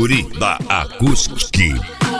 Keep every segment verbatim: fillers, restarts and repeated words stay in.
guri da Acústica.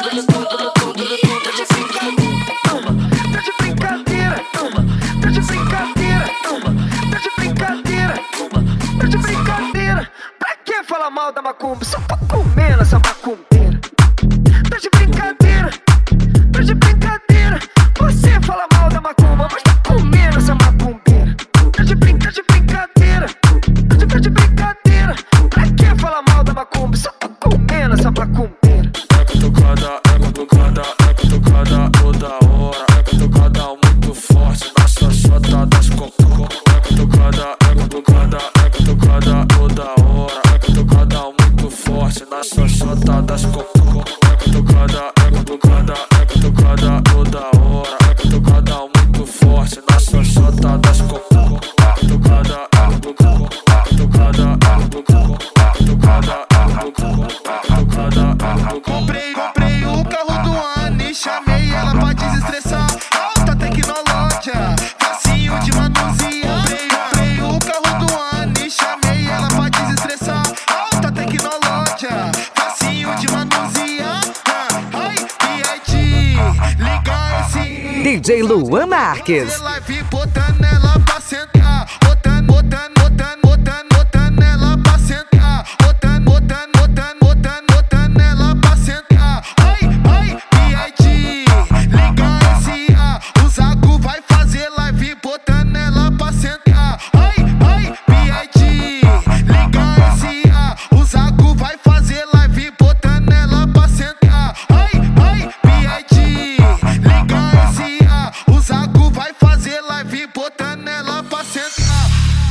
Fala mal da macumba, só tá comendo essa macumbeira. Tá de brincadeira, tá de brincadeira. Você fala mal da macumba, mas tá comendo essa macumbeira. Tá de, brin tá de brincadeira, tá de, tá de brincadeira. Pra que fala mal da macumba, só tá comendo essa macumbeira. É cutucada, é cutucada, é cutucada toda hora. É cutucada muito forte na xoxota das cocô. É cutucada, é cutucada, é cutucada toda hora. Muito forte na xoxota das cocô. É cutucada, é cutucada, é cutucada toda hora. É cutucada muito forte na xoxota das cocô. É cutucada, é cutucada, é cutucada, é cutucada, é cutucada, é cutucada, é cutucada. Comprei, comprei o carro do ano e chamei ela pra desestressar. Alta tecnologia, facinho de manusear. Comprei, comprei o carro do ano e chamei ela pra desestressar. Tecnologia, facinho de manusear. Ai, P I T, liga esse D J Luan Marques. Live botando ela pra sentar, botando, botando, botando, botando, botando ela pra sentar, botando, botando, botando, botando, botando ela pra sentar. Ai, ai, P I T, liga esse A, o Zago vai fazer live botando ela pra sentar. Ai, ai, P I T, liga esse A, o Zago vai fazer live botando ela pra sentar. Ai, ai, P I T, liga esse A, o Zago vai fazer live botando ela pra sentar.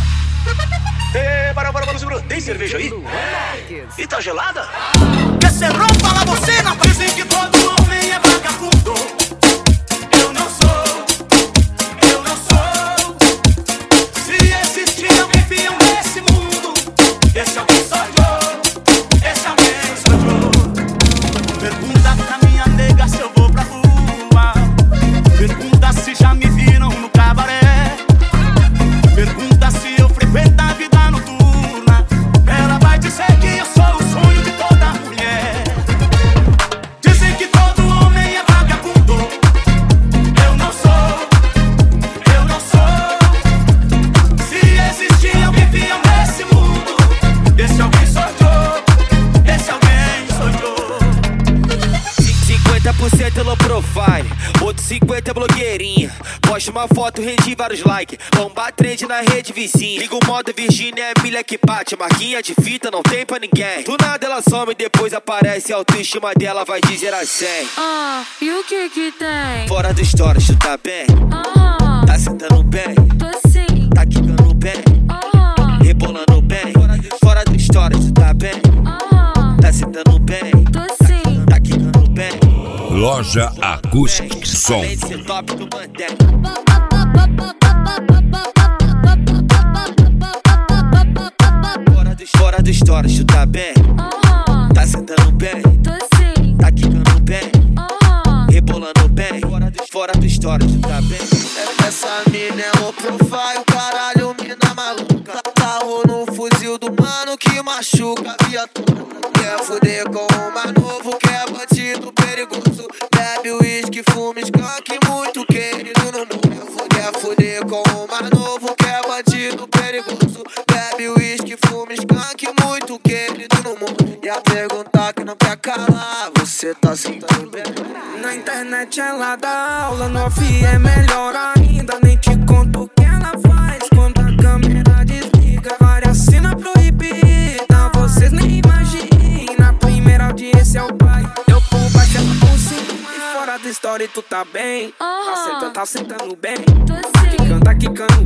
Ê, para, para, para, segura. Tem cerveja aí? E tá gelada? Quer ser roupa lá você na frente? Dizem que todo homem é vagabundo. Eu não sou, eu não sou. Se existir alguém fiel nesse mundo, esse alguém sou eu, esse alguém sou eu. Pergunta pra minha nega se eu vou pra rua. Pergunta se já me viram no cabaré. Pergunta se eu frequento a vida noturna. Ela vai dizer que eu sou o sonho de toda mulher. Dizem que todo homem é vagabundo. Eu não sou, eu não sou. Se existir alguém fiel nesse mundo, esse alguém sou eu, esse alguém sou eu. cinquenta por cento low profile, outro cinquenta é blogueirinha. Posta uma foto, rende vários likes. Bomba trend na rede vizinha. Liga o modo Virgínia, é milha que bate. Marquinha de fita não tem pra ninguém. Do nada ela some, depois aparece. A autoestima dela vai de zero a cem. Ah, e o que que tem? Fora do stories, tu tá bem? Ah, Tá sentando bem? tô sim. Tá quicando bem? Ah, Rebolando bem? Fora do stories, tu tá bem? ah, Tá sentando bem? tô sim. Tá quicando bem? Loja Acústica Som. Além de ser top do Mandela. Fora do, fora do stories, tu tá bem? Ah, Tá sentando bem? tô sim. Tá quicando bem? Ah, Rebolando bem? Fora do, fora do stories, tu tá bem? Essa mina é low profile, caralho, mina maluca. Carro no fuzil do mano que machuca a viatura. Quer fuder com o mais novo, quer bandido perigoso. Bebe uísque, fuma skunk, muito querido no mundo. Quer fuder com o mais novo, quer bandido perigoso. Bebe uísque, fuma skunk, muito querido no mundo. E a pergunta que não quer calar, você tá sentando bem? Na internet ela dá aula, no off é melhor ainda. Nem te conto o que ela faz quando a câmera desliga. Várias cenas proibidas, vocês nem imaginam. Primeira audiência é o pai, eu por baixo ela por cima. E fora da história tu tá bem, tá sentando, tá sentando bem. tô Tá sim. quicando, tá quicando